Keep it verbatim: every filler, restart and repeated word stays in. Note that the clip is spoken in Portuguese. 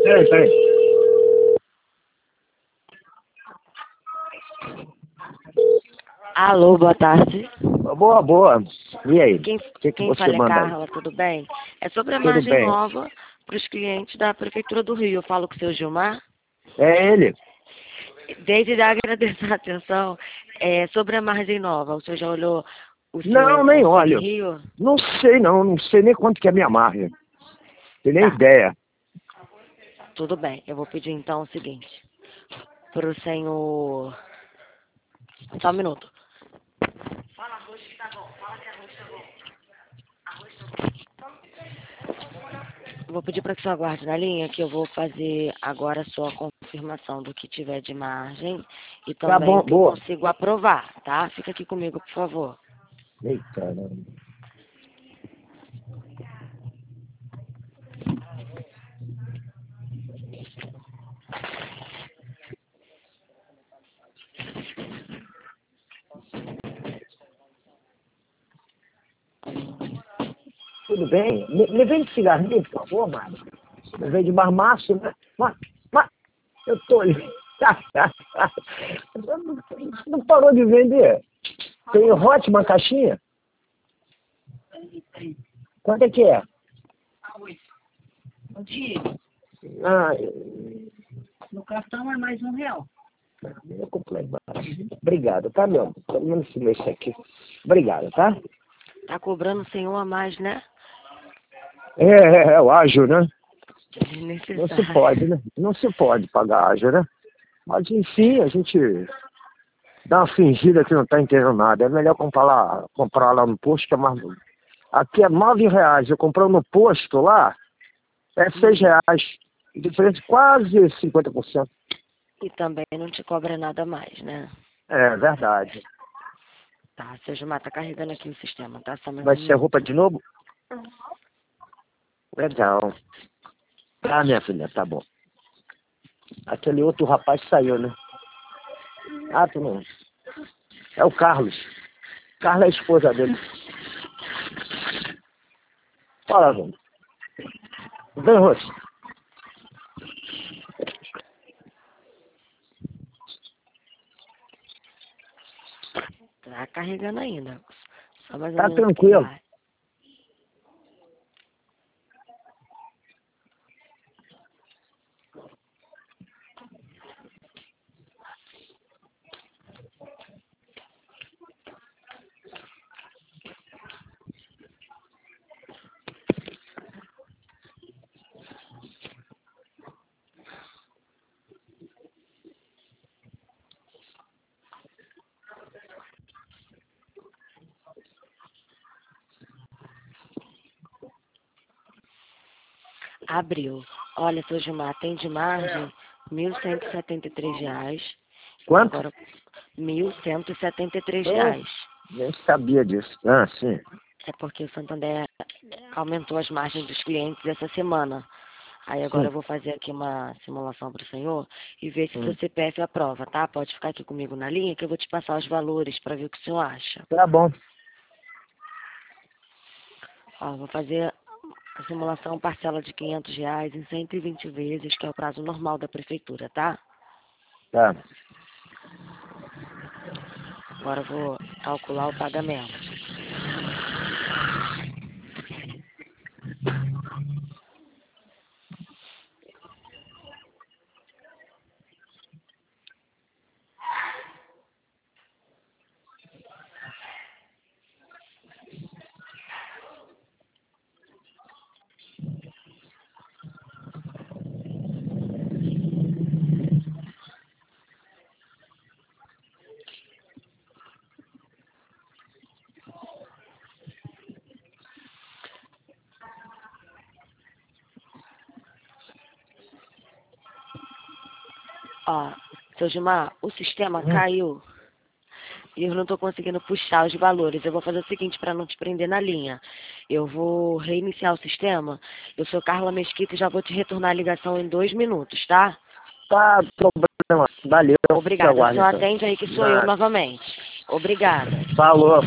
Peraí, peraí. Alô, boa tarde. Boa, boa. E aí? Quem, O que, que quem você fala é manda aí? Carla, tudo bem? É sobre a Tudo margem bem. nova para os clientes da Prefeitura do Rio. Eu falo com o seu Gilmar. É ele? Desde já agradeço a atenção. É, sobre a margem nova, o senhor já olhou o Não, seu nem Conselho olho. Rio? Não sei não, não sei nem quanto que é a minha margem. Tenho nem Tá, ideia. tudo bem. Eu vou pedir então o seguinte. Para o senhor... Só um minuto. Vou pedir para que o senhor aguarde na linha, que eu vou fazer agora a sua confirmação do que tiver de margem e Tá também bom, o que eu boa. consigo aprovar, tá? Fica aqui comigo, por favor. Eita, caramba. Tudo bem? Me, me vende cigarrinho, por favor, Mário. Me vende marmaço, né? Mas, mas, eu tô ali. Não parou de vender? Tem hot uma caixinha? Quanto é que é? Bom dia. Ah, No cartão é mais um real. eu comprei barato. Obrigado, tá, meu? Pelo menos esse mês aqui. Obrigado, tá? Tá cobrando sem um a mais, né? É, é, é o ágil, né? Não se Desnecessário. pode, né? Não se pode pagar ágil, né? Mas, enfim, a gente dá uma fingida que não tá entendendo nada. É melhor comprar lá, comprar lá no posto, que é mais... Aqui é nove reais. Eu comprando no posto lá, é seis reais. Diferença de quase cinquenta por cento. E também não te cobra nada mais, né? É verdade. Tá, seu Gilmar, tá carregando aqui o sistema, tá? Só mais Vai um ser minuto. roupa de novo? Legal. Ah, minha filha, tá bom. Aquele outro rapaz saiu, né? Ah, tu não. É o Carlos. Carlos é a esposa dele. Fala, velho. Vem, Rosto. Tá carregando ainda. Só mais um Tá minuto que tranquilo. vai. Abriu. Olha, seu Gilmar, tem de margem mil cento e setenta e três reais. Quanto? Agora, mil cento e setenta e três Oh, reais. nem sabia disso. Ah, sim. É porque o Santander aumentou as margens dos clientes essa semana. Aí agora Sim. eu vou fazer aqui uma simulação para o senhor e ver se o seu Hum. C P F aprova, tá? Pode ficar aqui comigo na linha que eu vou te passar os valores para ver o que o senhor acha. Tá bom. Ó, vou fazer a simulação parcela de quinhentos reais em cento e vinte vezes, que é o prazo normal da prefeitura, tá? Tá. Agora eu vou calcular o pagamento. Ó, seu Gilmar, o sistema Hum. caiu e eu não estou conseguindo puxar os valores. Eu vou fazer o seguinte para não te prender na linha. Eu vou reiniciar o sistema. Eu sou Carla Mesquita e já vou te retornar a ligação em dois minutos, tá? Tá, problema. Valeu. Te Obrigada. O aguardo, senhor então. atende aí que sou eu Nada. novamente. Obrigada. Falou.